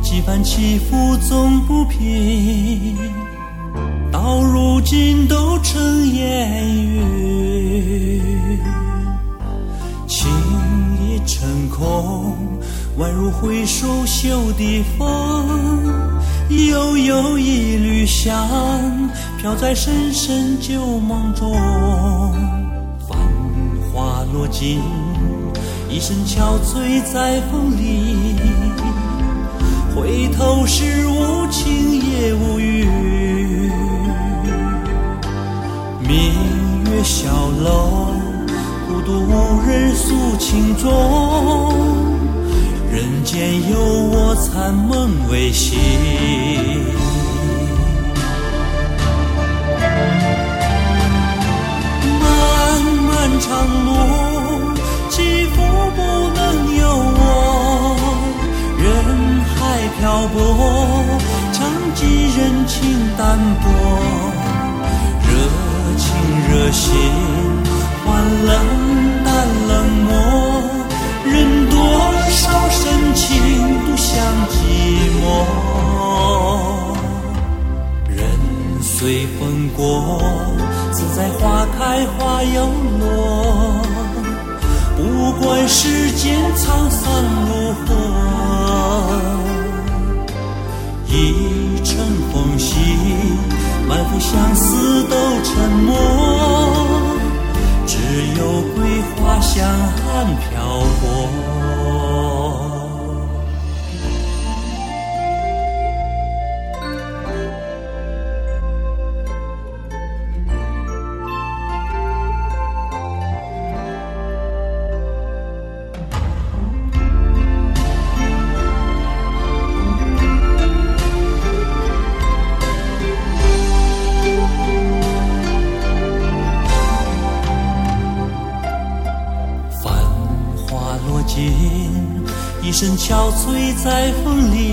几番起伏总不平，到如今都成烟云。情已成空，宛如回首袖的风，悠悠一缕香飘在深深旧梦中。繁华落尽，一身憔悴在风里，回头时无情也无语。明月小楼，孤独无人诉情衷，人间有我残梦未醒。漫漫长路，起伏不能有我，人海漂泊，常记人情淡薄，热情热心，换冷淡冷漠，人多少深情独享寂寞。人随风过，自在花开花又落，不管世间沧桑如何。一程风息，满腹相思都沉默，只有桂花香寒飘过。一身憔悴在风里，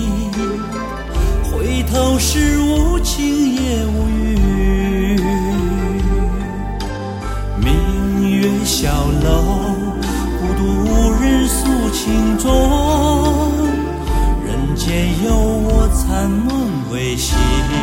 回头时无情也无语。明月小楼，孤独无人诉情衷，人间有我残梦未醒。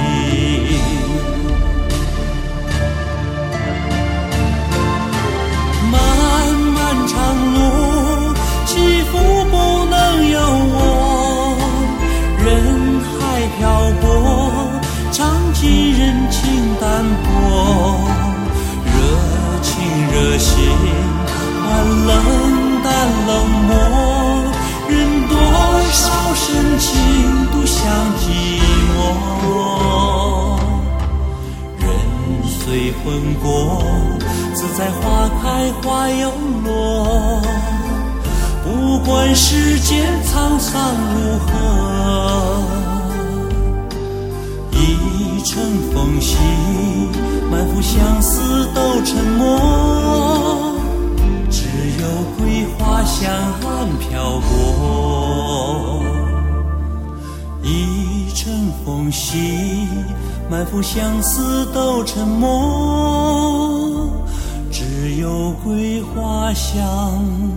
漫漫长路，起伏不能有我，人海漂泊，常记人情淡薄，热情热心，换冷淡冷漠，人多少深情独享寂寞。人随风过，自在花开花又落，不管世间沧桑如何。一程风息，满腹相思都沉默，只有桂花香寒飘过。一程风息，满腹相思都沉默，只有桂花香